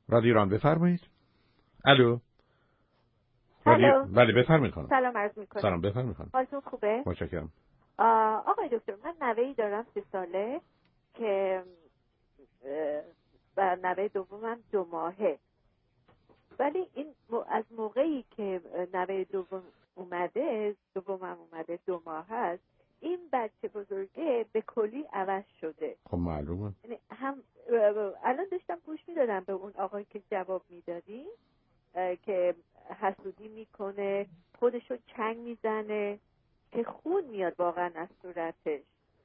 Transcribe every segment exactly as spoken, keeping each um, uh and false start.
رادیو ایران بفرمایید. الو. رادیو بله بفرمایید خانم. سلام عرض می‌کنم. سلام بفرمایید خانم. حالتون خوبه؟ متشکرم. آقای دکتر من نوه‌ای دارم سه ساله که و نوه دومم دو ماهه. ولی این از موقعی که نوه دوم اومده دومم اومده دو ماه هست این بچه بزرگه به کلی عوض شده. خب معلومه. یعنی هم الان داشتم گوش میدادم به اون آقایی که جواب میدادی که حسودی میکنه، خودشو چنگ میزنه که خون میاد واقعا از صورتش.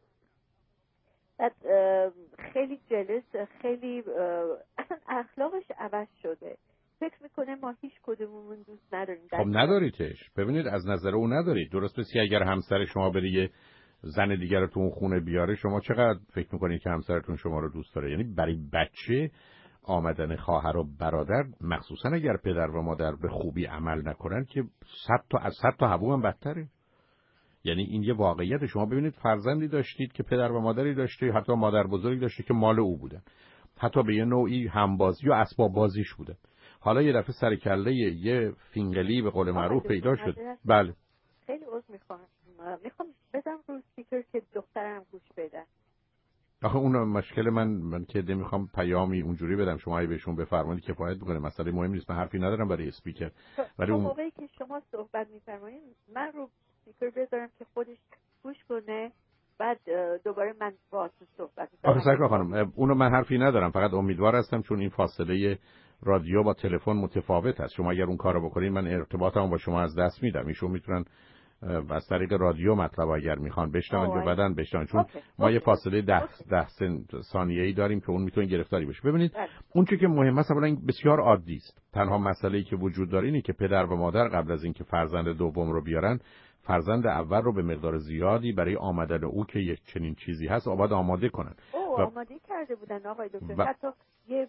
بعد خیلی جلس، خیلی اصلا اخلاقش عوض شده. فکر میکنه ما هیچ کدوممون دوست نداریم. خب نداریدش. ببینید از نظر او ندارید. درست مثل اگر همسر شما بره یه زن دیگر رو تو اون خونه بیاره، شما چقدر فکر میکنید که همسرتون شما رو دوست داره؟ یعنی برای بچه آمدن خواهر و برادر، مخصوصا اگر پدر و مادر به خوبی عمل نکنن، که صد تا از صد تا هوا هم بدتره. یعنی این یه واقعیت. شما ببینید فرزندی داشتید که پدر و مادری داشته، حتی مادر بزرگی داشته که مال او بودن، حتی به یه نوعی همبازی و اسباب بازیش بودن. حالا یه دفعه سر کله یه فینگلی به قول معروف پیدا شد. بله خیلی عذر میخوام میخوام بزنم رو اسپیکر که دخترم گوش بده. آخه اون مشکل من من که نمیخوام پیامی اونجوری بدم، شما اگه بهشون بفرمایید کفایت میکنه. مسئله مهم نیست، من حرفی ندارم برای اسپیکر. ولی اون موقعی که شما صحبت میفرمایید من رو اسپیکر بذارم که خودش گوش کنه، بعد دوباره من باهاتون صحبت میکنم. آخه سرکار خانم اونو من حرفی ندارم، فقط امیدوار هستم چون این فاصله رادیو با تلفن متفاوت است. شما اگر اون کارو بکنید من ارتباطمو با شما از دست میدم. ایشون میتونن از طریق رادیو مطلب اگر میخوان بشنون یا بعدن بشنون، چون اوکی. ما اوکی. یه فاصله ده, ده ثانیه‌ای داریم که اون میتونه گرفتاری بشه. ببینید اون چیزی که مهمه است اولا بسیار عادی است. تنها مسئله‌ای که وجود داره اینه که پدر و مادر قبل از اینکه فرزند دوم رو بیارن، فرزند اول رو به مقدار زیادی برای آمدن او که یک چنین چیزی هست آباد آماده کنن. او آماده کرده بودن آقای دکتر. و... حتی یه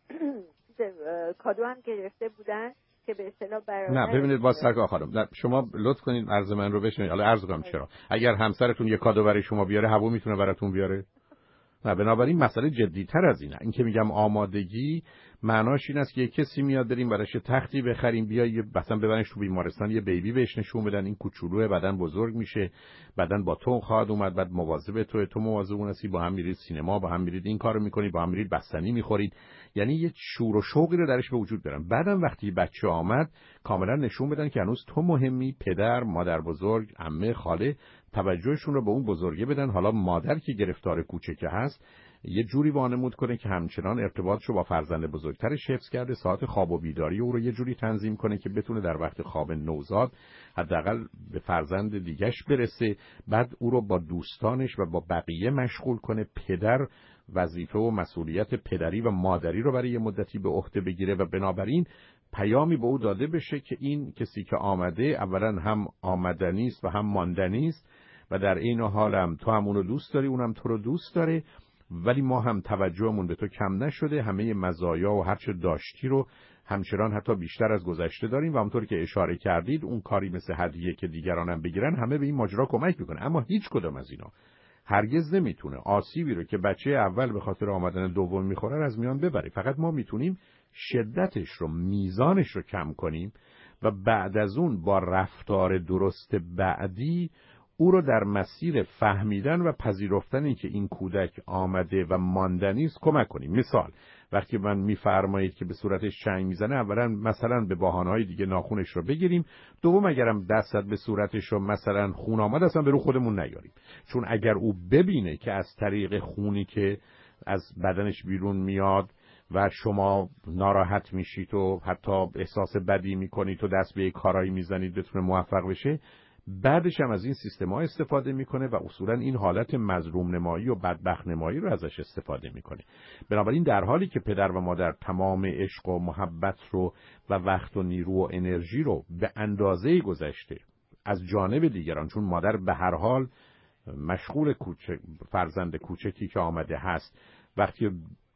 کادو هم گرفته بودن که به اصطلاح برای نه ببینید با سرکار خانم، نه شما لطف کنید عرض من رو بشنوید. حالا عرض کنم چرا. اگر همسرتون یه کادو برای شما بیاره، هوا میتونه براتون بیاره؟ نه. بنابراین مسئله جدی‌تر از اینه. این که میگم آمادگی معناش این است که یه کسی میاد بریم براش تختی بخریم، بیا یه مثلا ببرنش تو بیمارستان یه بیبی بهش نشون بدن، این کوچولوه بدن بزرگ میشه، بعدن با تو خواهد اومد، بعد مواظب تو تو مواظب اون هستی، با هم میرید سینما، با هم میرید این کارو میکنید، با هم میرید بستنی میخورید. یعنی یه شور و شوقی رو درش به وجود بیارن. بعدم وقتی بچه آمد کاملا نشون بدن که هنوز تو مهمی، پدر، مادر بزرگ، عمه، خاله توجهشون رو به اون بزرگه بدن. حالا مادر که گرفتار کوچکه هست یه جوری وانمود کنه که همچنان ارتباطشو با فرزند بزرگترش حفظ کرده، ساعت خواب و بیداری او رو یه جوری تنظیم کنه که بتونه در وقت خواب نوزاد حداقل به فرزند دیگش برسه، بعد او رو با دوستانش و با بقیه مشغول کنه. پدر وظیفه و مسئولیت پدری و مادری رو برای یه مدتی به عهده بگیره و بنابراین پیامی به او داده بشه که این کسی که آمده اولا هم آمدنی است و هم ماندنی است و در این حال هم تو هم اونو دوست داری، اونم تو رو دوست داره، ولی ما هم توجهمون به تو کم نشده، همه مزایا و هرچه داشتی رو همچنان حتی بیشتر از گذشته داریم و همونطور که اشاره کردید اون کاری مثل هدیه که دیگران هم بگیرن همه به این ماجرا کمک میکنه. اما هیچ کدوم از اینا هرگز نمیتونه آسیبی رو که بچه اول به خاطر آمدن دوم میخوره از میان ببره. فقط ما میتونیم شدتش رو، میزانش رو کم کنیم و بعد از اون با رفتار درست بعدی او رو در مسیر فهمیدن و پذیرفتن این که این کودک آمده و ماندنی است کمک کنیم. مثال وقتی من میفرمایید که به صورتش چنگ میزنه، اولا مثلا به بهانه‌های دیگه ناخونش رو بگیریم، دوم اگرم دستت به صورتش رو مثلا خون آمد اصلا به رو خودمون نیاریم، چون اگر او ببینه که از طریق خونی که از بدنش بیرون میاد و شما ناراحت میشید و حتی احساس بدی میکنید و دست به یک کارایی میزنید بتونه موفق بشه، بعدش هم از این سیستم‌ها استفاده میکنه و اصولا این حالت مظلوم نمایی و بدبخت نمایی رو ازش استفاده میکنه. بنابراین در حالی که پدر و مادر تمام عشق و محبت رو و وقت و نیرو و انرژی رو به اندازه گذشته از جانب دیگران، چون مادر به هر حال مشغول کوچک فرزند کوچکی که آمده هست، وقتی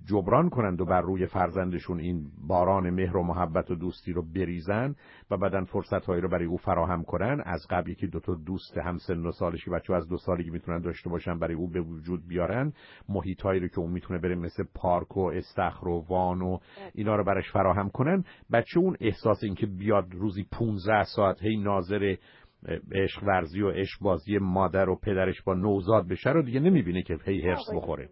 جبران کنند و بر روی فرزندشون این باران مهر و محبت و دوستی رو بریزن و بعدن فرصت‌هایی رو برای او فراهم کنن. از قبل یکی دو تا دوست هم سن و سالشی بچه‌ها از دو سالگی میتونن داشته باشن، برای او به وجود بیارن. محیطایی رو که اون میتونه بره مثل پارک و استخر و وان و اینا رو براش فراهم کنن. بچه اون احساس این که بیاد روزی پانزده ساعت هی ناظر عشق ورزی و عشق بازی مادر و پدرش با نوزاد بشه رو دیگه نمیبینه که هی هرس بخوره.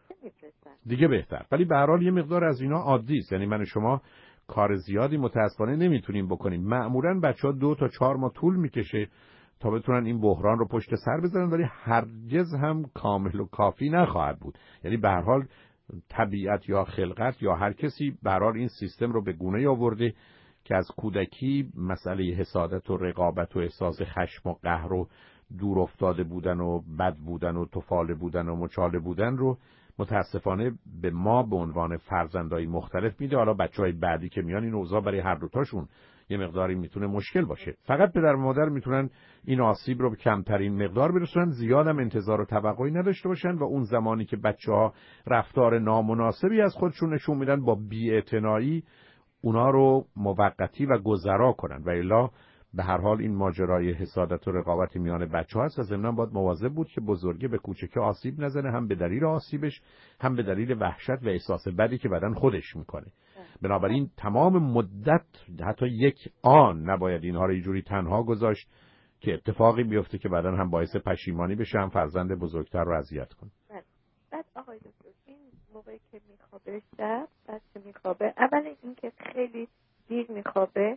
دیگه بهتر. ولی به هر حال یه مقدار از اینا عادی است. یعنی من و شما کار زیادی متاسفانه نمیتونیم بکنیم. معمولاً بچه‌ها دو تا چهار ماه طول میکشه تا بتونن این بحران رو پشت سر بذارن، ولی هرگز هم کامل و کافی نخواهد بود. یعنی به هر حال طبیعت یا خلقت یا هر کسی به هر حال این سیستم رو به گونه‌ای آورده که از کودکی مسئله حسادت و رقابت و احساس خشم و قهر و دور افتاده بودن و بد بودن و تفاله بودن و مچاله بودن رو متاسفانه به ما به عنوان فرزندای مختلف میده. حالا بچهای بعدی که میان این اوضاع برای هر دوتاشون یه مقداری میتونه مشکل باشه. فقط پدر و مادر میتونن این آسیب رو به کمترین مقدار برسونن، زیادم انتظار و توقعی نداشته باشن و اون زمانی که بچه‌ها رفتار نامناسبی از خودشون نشون میدن با بی‌اعتنایی اونا رو موقتی و گذرا کنن. و الا به هر حال این ماجرای حسادت و رقابت میان بچه‌ها هست و ضمناً باید مواظب بود که بزرگه به کوچکه آسیب نزنه، هم به دلیل آسیبش هم به دلیل وحشت و احساس بدی که بدن خودش میکنه. بنابراین تمام مدت حتی یک آن نباید اینها رو اینجوری تنها گذاشت که اتفاقی بیفته که بعدن هم باعث پشیمانی بشه، هم فرزند بزرگتر رو اذیت کنه. بعد آقای دکتر این موقعی که میخوابه شب بعد که میخوابه، اول اینکه خیلی دیر میخوابه،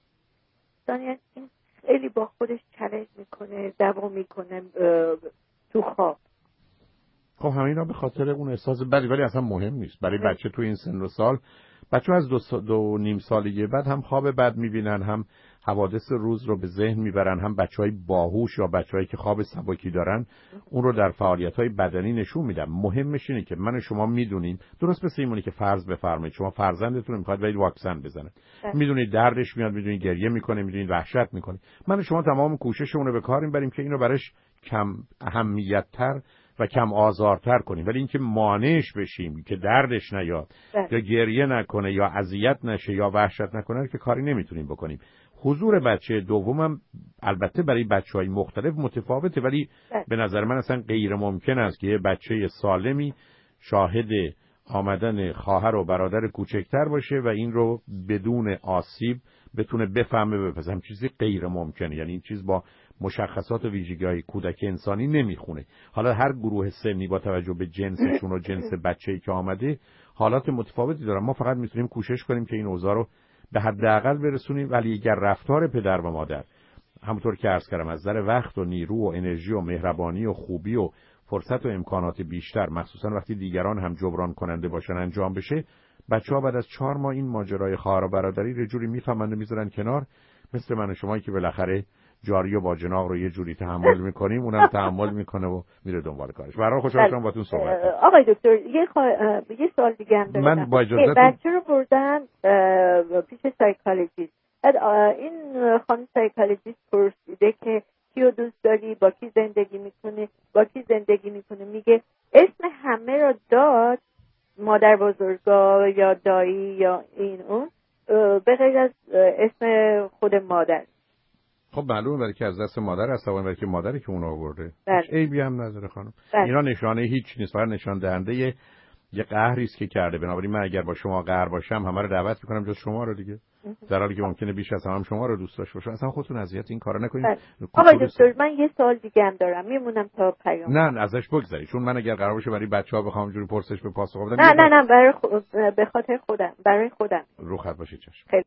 ثانیاً این خیلی با خودش چالش میکنه، دعوا میکنه تو خواب. خب همینا به خاطر اون احساس بدی، ولی اصلا مهم نیست برای بچه تو این سن و سال. بچه از دو, سا دو نیم سالگی بعد هم خواب بد میبینن، هم حوادث روز رو به ذهن میبرن، هم بچهای باهوش یا بچه‌هایی که خواب سبکی دارن اون رو در فعالیت‌های بدنی نشون میدن. مهمش اینه که من و شما میدونیم، درست مثل اینونه که فرض بفرمایید شما فرزندتون میخواد برید واکسن بزنه، میدونید دردش میاد، میدونید گریه میکنه، میدونید وحشت میکنه. من و شما تمام کوششمون رو به کار میبریم که اینو براش کم اهمیت‌تر و کم آزارتر کنیم، ولی اینکه مانعش بشیم که دردش نیاد یا گریه نکنه یا اذیت نشه یا وحشت نکنه که کاری نمیتونیم بکنیم. حضور بچه دومم البته برای بچه‌های مختلف متفاوته، ولی به نظر من اصلا غیر ممکن است که یه بچه سالمی شاهد آمدن خواهر و برادر کوچکتر باشه و این رو بدون آسیب بتونه بفهمه بپذیره. چیزی غیر ممکنه. یعنی این چیز با مشخصات و ویژگی‌های کودک انسانی نمیخونه. حالا هر گروه سنی با توجه به جنسشون و جنس بچه‌ای که آمده حالات متفاوتی دارن. ما فقط میتونیم کوشش کنیم که این اوضاع رو به حداقل برسونیم، ولی اگر رفتار پدر و مادر همونطور که عرض کردم از نظر وقت و نیرو و انرژی و مهربانی و خوبی و فرصت و امکانات بیشتر، مخصوصا وقتی دیگران هم جبران کننده باشن، انجام بشه، بچه‌ها بعد از چهار ماه این ماجرای خواهر و برادری رو جوری میفهمن و میذارن کنار، مثل من و شما که بالاخره جاری و با جناق رو یه جوری تحمل میکنیم، اونم تحمل میکنه و میره دنبال کارش. برای خوشحال شدم باهاتون صحبت کردم. آقای دکتر یه خوا... یه سوال دیگه هم دارم. من با اجازهتون بچه رو بردن پیش سایکولوژیست. بعد این خانم سایکولوژیست پرسیده که کیو دوست داری، با کی زندگی میکنه، با کی زندگی میکنه. میگه اسم همه رو داد، مادر بزرگا یا دایی یا این اون، به غیر از اسم خود مادر. خب معلومه برای که از دست مادر هست، برای که مادری که اون آورده. هیچ عیبی هم نداره خانم. بله. اینا نشانه هیچ نیست، فقط نشان دهنده یه, یه قهری است که کرده. بنابراین من اگر با شما قهر باشم همه رو دعوت میکنم جز شما رو دیگه. در حالی که ممکنه بیش از هم شما رو دوست داشته باشم. اصلا خودتون اذیت این کارا نکنید. آقای دکتر من یه سوال دیگه هم دارم، میمونم تا پیام. نه ازش بگذری، چون من اگر قرار باشه برای بچه‌ها بخوام جوری پرسش به پاسخ بدم. نه نه نه برای خ... به خاطر خودم، برای خودم. رو خط باشید چشم.